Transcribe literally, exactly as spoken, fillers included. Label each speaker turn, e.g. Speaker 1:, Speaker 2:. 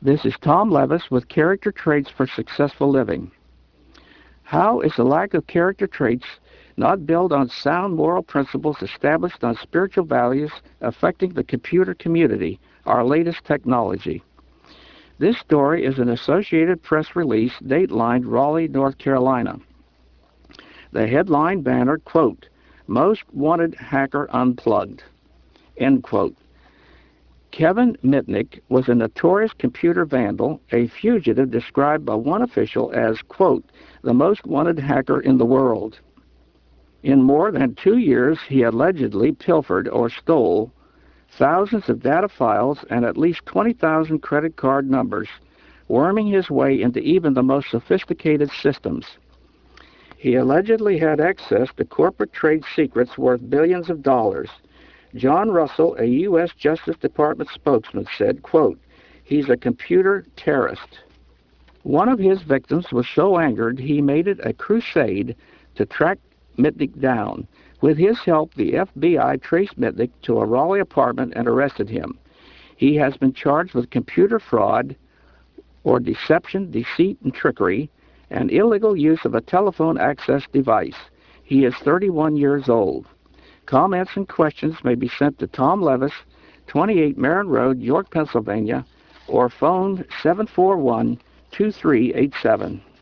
Speaker 1: This is Tom Levis with Character Traits for Successful Living. How is the lack of character traits not built on sound moral principles established on spiritual values affecting the computer community, our latest technology? This story is an Associated Press release datelined Raleigh, North Carolina. The headline banner, quote, "Most Wanted Hacker Unplugged," end quote. Kevin Mitnick was a notorious computer vandal, a fugitive described by one official as, quote, "the most wanted hacker in the world." In more than two years, he allegedly pilfered or stole thousands of data files and at least twenty thousand credit card numbers, worming his way into even the most sophisticated systems. He allegedly had access to corporate trade secrets worth billions of dollars. John Russell, a U S Justice Department spokesman, said, quote, "He's a computer terrorist." One of his victims was so angered he made it a crusade to track Mitnick down. With his help, the F B I traced Mitnick to a Raleigh apartment and arrested him. He has been charged with computer fraud or deception, deceit, and trickery, and illegal use of a telephone access device. He is thirty-one years old. Comments and questions may be sent to Tom Levis, twenty-eight Marin Road, York, Pennsylvania, or phone seven four one, two three eight seven.